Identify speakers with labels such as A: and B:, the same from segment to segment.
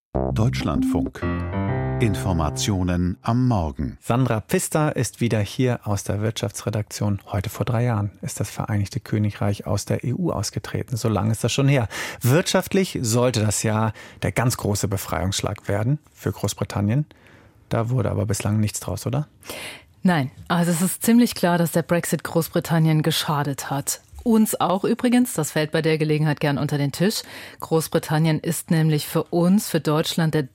A: Deutschlandfunk. Informationen am Morgen.
B: Sandra Pfister ist wieder hier aus der Wirtschaftsredaktion. Heute vor 3 Jahren ist das Vereinigte Königreich aus der EU ausgetreten. So lange ist das schon her. Wirtschaftlich sollte das ja der ganz große Befreiungsschlag werden für Großbritannien. Da wurde aber bislang nichts draus, oder?
C: Nein, also es ist ziemlich klar, dass der Brexit Großbritannien geschadet hat. Uns auch übrigens, das fällt bei der Gelegenheit gern unter den Tisch. Großbritannien ist nämlich für uns, für Deutschland, das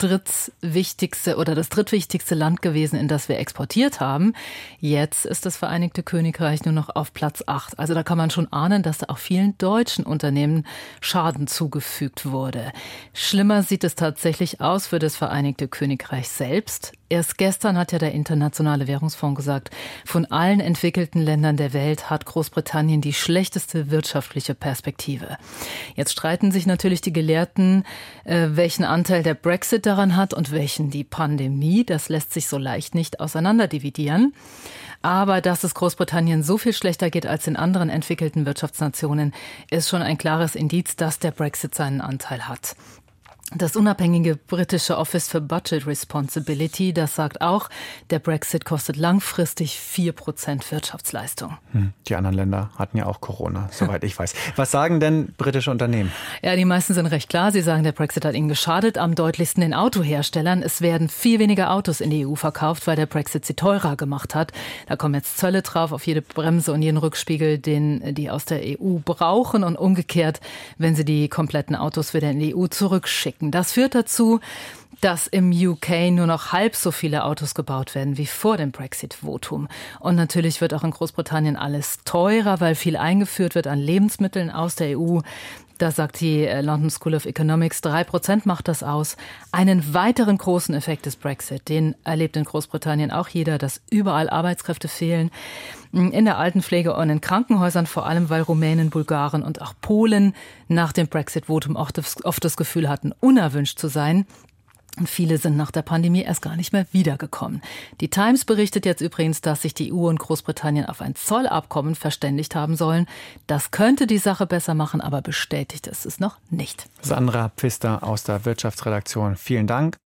C: drittwichtigste Land gewesen, in das wir exportiert haben. Jetzt ist das Vereinigte Königreich nur noch auf Platz 8. Also da kann man schon ahnen, dass da auch vielen deutschen Unternehmen Schaden zugefügt wurde. Schlimmer sieht es tatsächlich aus für das Vereinigte Königreich selbst. Erst gestern hat ja der Internationale Währungsfonds gesagt, von allen entwickelten Ländern der Welt hat Großbritannien die schlechteste wirtschaftliche Perspektive. Jetzt streiten sich natürlich die Gelehrten, welchen Anteil der Brexit daran hat und welchen die Pandemie. Das lässt sich so leicht nicht auseinanderdividieren. Aber dass es Großbritannien so viel schlechter geht als in anderen entwickelten Wirtschaftsnationen, ist schon ein klares Indiz, dass der Brexit seinen Anteil hat. Das unabhängige britische Office for Budget Responsibility, das sagt auch, der Brexit kostet langfristig 4% Wirtschaftsleistung.
B: Die anderen Länder hatten ja auch Corona, soweit ich weiß. Was sagen denn britische Unternehmen?
C: Ja, die meisten sind recht klar. Sie sagen, der Brexit hat ihnen geschadet. Am deutlichsten den Autoherstellern. Es werden viel weniger Autos in die EU verkauft, weil der Brexit sie teurer gemacht hat. Da kommen jetzt Zölle drauf auf jede Bremse und jeden Rückspiegel, den die aus der EU brauchen. Und umgekehrt, wenn sie die kompletten Autos wieder in die EU zurückschicken. Das führt dazu, dass im UK nur noch halb so viele Autos gebaut werden wie vor dem Brexit-Votum. Und natürlich wird auch in Großbritannien alles teurer, weil viel eingeführt wird an Lebensmitteln aus der EU. Da sagt die London School of Economics, 3% macht das aus. Einen weiteren großen Effekt des Brexit, den erlebt in Großbritannien auch jeder, dass überall Arbeitskräfte fehlen. In der Altenpflege und in Krankenhäusern, vor allem weil Rumänen, Bulgaren und auch Polen nach dem Brexit-Votum oft das Gefühl hatten, unerwünscht zu sein. Und viele sind nach der Pandemie erst gar nicht mehr wiedergekommen. Die Times berichtet jetzt übrigens, dass sich die EU und Großbritannien auf ein Zollabkommen verständigt haben sollen. Das könnte die Sache besser machen, aber bestätigt ist es noch nicht.
B: Sandra Pfister aus der Wirtschaftsredaktion, vielen Dank.